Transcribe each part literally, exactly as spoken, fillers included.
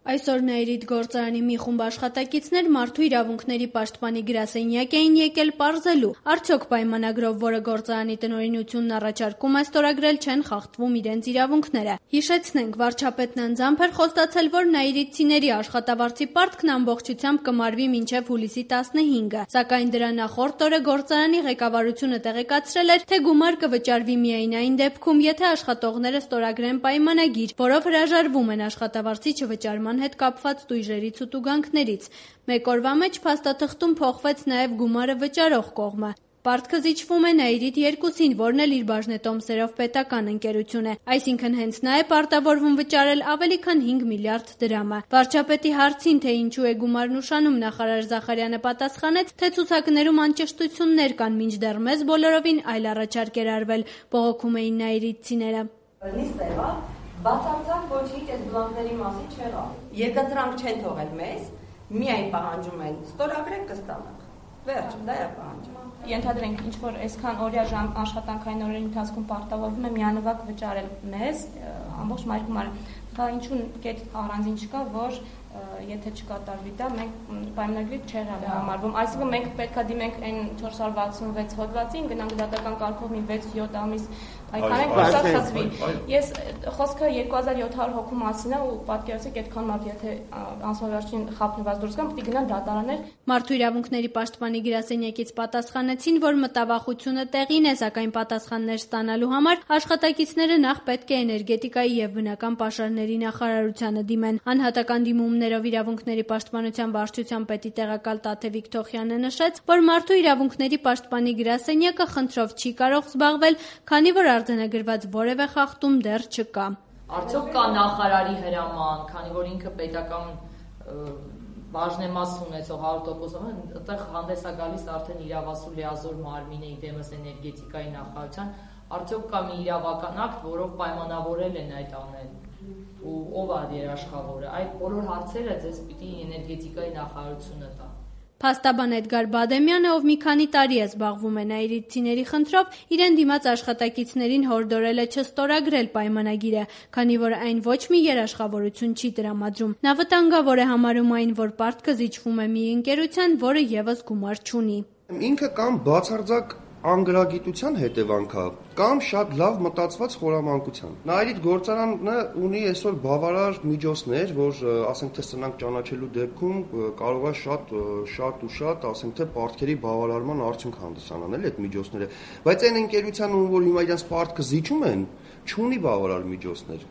Այսօր Նաիրիդ գործարանի մի խումբ աշխատակիցներ մարդու իրավունքների պաշտպանի գրասենյակ էին եկել պարզելու, արդյոք պայմանագրով, որը գործարանի տնօրինությունն առաջարկում է ստորագրել, չեն խախտվում իրենց իրավունքները։ Հիշեցնենք, վարչապետն անձամբ էր խոստացել, որ նաիրիդցիների աշխատավարձի պարտքն ամբողջությամբ կմարվի մինչև հուլիսի տասնհինգը, սակայն դրա նախորդ օրը գործարանի ղեկավարությունը տեղեկացրել էր, թե գումար կվճարվի միայն այն դեպքում, եթե աշխատողները ստորագրեն պայմանագիր, որով հրաժարվում են աշխատավարձի չվճարման հետ կապված տույժերից ու տուգանքներից։ Մեկ օրվա մեջ փաստաթղթում փոխվեց նաև գումարը վճարող կողմը։ Պարտքը զիջվում է Նաիրիդ երկուսին, որն էլ իր բաժնետոմսերով պետական ընկերություն է, այսինքն հենց նա է պարտավորվում վճարել ավելի քան հինգ միլիարդ դրամը։ Վարչապետի հարցին, թե ինչու է գումարն ուշանում, նախարար Զախարյանը պատասխանեց, թե ցուցակներում անճշտություններ կան, մինչդեռ մեզ բոլորովին այլ առաջարկ էր արվել, բողոքում էին նաիրիդցիները։ Բացարձակ ոչինչ այս բլանկների մասին չեղավ։ Երկատրանք չեն թողել մեզ, միայն պահանջում են ստորագրեք կստանանք։ Վերջ, դա է պահանջում։ Ենթադրենք, ինչ որ այսքան օրյա ժամ աշխատանքային օրերի ընթացքում պարտավորվում է միանվագ վճարել մեզ ամբողջ մայր գումարը։ Դա ինչու կետ առանձին չկա, որ եթե չկատարվի դա, մենք պայմանագրի չեղավ համարվում։ Այսինքն մենք պետք է դիմենք այն չորս հարյուր վաթսունվեց հոդվածին, գնանք դատական կարգով մի վեց յոթ ամիս այդքանենք, որ սա խզվի։ Ես խոսքը երկու հազար յոթ հարյուր հոգու մասին է ու պատկերացրեք այդքան մարդ եթե անսովորաշին խաբնված դուրս գան, պետք է գնան դատարաններ։ Մարդու իրավունքների պաշտպանի գրասենյակից պատասխանեցին, որ մտավախությունը տեղին է, սակայն պատասխաններ ստանալու համար աշխատակիցները նախ պետք է էներգետիկայի եւ բնական պաշարների նախարարությանը դիմեն։ Անհատական դիմումներով իրավունքների պաշտպանության վարչության պետի տեղակալ Տաթևիկ Թոխյանը նշեց, որ մարդու իրավունքների պաշտպանի գրասենյակը խնդրով չի կարող զբաղվել, քանի որ արձանագրված որևէ խախտում դեռ չկա։ Արդյոք կա նախարարի հրաման, քանի որ ինքը պետական բաժնեմաս ունեցող հարյուր տոկոսով, այդտեղ հանդես է գալիս արդեն իրավասու լիազոր մարմին է դեմս էներգետիկայի նախարարության, արդյոք կա մի իրավական ակտ, որով պայմանավորել են այդ անել ու ով է երաշխավորը։ Այդ բոլոր հարցերը ձեզ պիտի էներգետիկայի նախարարությունը տա։ Փաստաբան Էդգար Բադեմյանը, ով մի քանի տարի է զբաղվում է նաիրիդցիների խնդրով, իրեն դիմաց աշխատակիցներին հորդորել է չստորագրել պայմանագիրը, քանի որ այն ոչ մի երաշխավորություն չի տրամադրում։ Նա վտանգավոր է համարում այն, որ պարտքը զիջվում է մի ընկերության, որը եւս գումար չունի։ Ինքը կամ բացարձակ անգրագիտության հետևանք է, կամ շատ լավ մտածված խորամանկության։ Նաիրիդ գործարանը ունի այսօր բավարար միջոցներ, որ ասենք թե սնանք ճանաչելու դեպքում կարող է շատ շատ ու շատ, ասենք թե պարտքերի բավարարման արդյունք հանդիսանան էլ այդ միջոցները, բայց այն ընկերությանը, որ հիմա իրենց պարտքը զիջում են, չունի բավարար միջոցներ։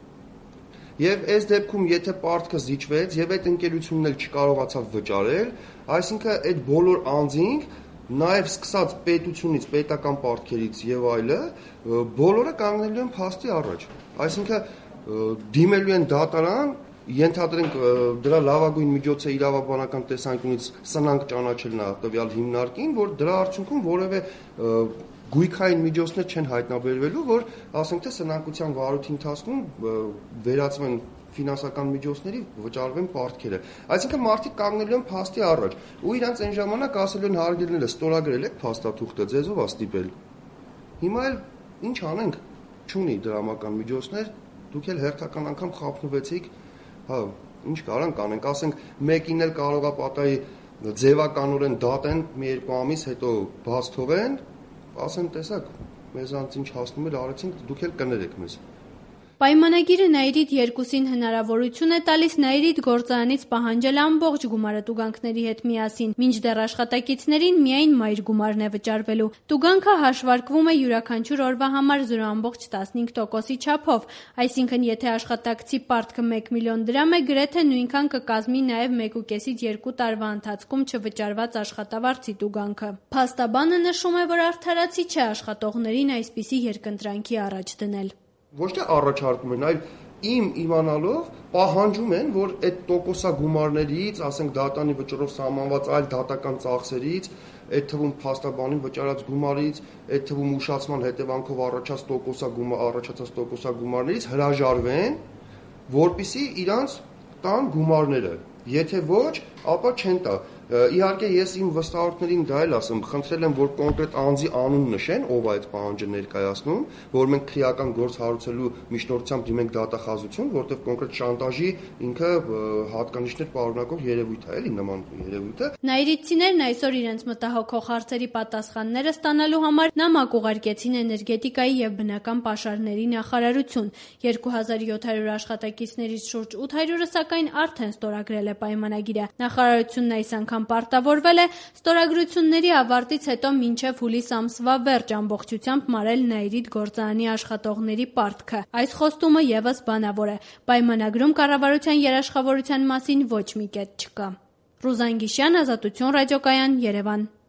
Եվ այս դեպքում, եթե պարտքը զիջվեց եւ այդ ընկերությունն էլ չկարողացավ վճարել, այսինքն այդ բոլոր անձինք նաև սկսած պետությունից, պետական պարտքերից եւ այլը, բոլորը կանգնելու են փաստի առաջ։ Այսինքն դիմելու են դատարան, ենթադրենք դրա լավագույն միջոցը իրավաբանական տեսանկյունից սնանք ճանաչելն է տվյալ հիմնարկին, որ դրա արդյունքում որևէ գույքային միջոցներ չեն հայտնաբերվելու, որ ասենք թե սնանկության վարույթի ընթացքում վերածվեն ֆինանսական միջոցների վճարվեն պարտքերը։ Այսինքն մարդիկ կանգնելու են փաստի առաջ ու իրանց այն ժամանակ ասելու են հարգելները ստորագրել եք փաստաթուղթը, ձեզով է ստիպել։ Հիմա էլ ինչ անենք, չունի դրամական միջոցներ, դուք էլ հերթական անգամ խափնվեցիք, հա, ինչ կարանք անենք, ասենք մեկին էլ կարող է պատահի ձևականորեն դատեն մի երկու ամիս հետո բաց թողեն, ասեն տեսակ, մեզանց ինչ հասնում էր արեցինք, դուք էլ կներեք մեզ։ Պայմանագիրը Նաիրիդ երկուսին հնարավորություն է տալիս Նաիրիդ գործարանից պահանջել ամբողջ գումարը տուգանքների հետ միասին, մինչդեռ աշխատակիցներին միայն մայր գումարն է վճարվելու։ Տուգանքը հաշվարկվում է յուրաքանչյուր օրվա համար զրո կόμμα տասնհինգ տոկոսի չափով, այսինքն եթե աշխատակցի պարտքը մեկ միլիոն դրամ է, գրեթե նույնքան կկազմի նաև մեկ ու կեսից երկու տարվա ընթացքում չվճարված աշխատավարձի տուգանքը։ Փաստաբանը նշում է, որ արդարացի չէ աշխատողներին այսպիսի երկընտրանքի առաջ դնել։ Ոչ թե առաջարկում են, այլ իմ իմանալով պահանջում են, որ այդ տոկոսագումարներից, ասենք դատանի վճռով սահմանված այլ դատական ծախսերից, այդ թվում փաստաբանին վճարած գումարից, այդ թվում ուշացման հետևանքով առաջացած տոկոսագումար, առաջացած տոկոսագումարներից հրաժարվեն, որպեսզի իրանց տան գումարները։ Եթե ոչ, ապա չեն տա։ Իհարկե ես իմ վստահորդներին դա էլ ասեմ, խնդրել եմ, որ կոնկրետ անձի անուն նշեն, ով այդ պահանջը ներկայացնում, որ մենք քրեական գործ հարուցելու միջնորդությամբ դիմենք դատախազություն, որտեղ կոնկրետ շանտաժի ինքը հատկանիշներ պարունակող երևույթ է, էլի նման երևույթը։ Նայիրիցիներն այսօր իրենց մտահոգող հարցերի պատասխանները ստանալու համար նամակ ուղարկեցին էներգետիկայի եւ բնական պաշարների նախարարություն։ երկու հազար յոթ հարյուր աշխատակիցներից շուրջ ութ հարյուրը սակայն արդեն ստորագրել է պայմանագիրը։ Նախարարությունն այս անգամ պարտավորվել է ստորագրությունների ավարտից հետո մինչև հուլիս ամսվա վերջ ամբողջությամբ մարել Նաիրիդ գործարանի աշխատողների պարտքը։ Այս խոստումը եւս բանավոր է։ Պայմանագրում կառավարության երաշխավորության մասին ոչ մի կետ չկա։ Ռուզան Գիշյան, Ազատություն ռադիոկայան, Երևան։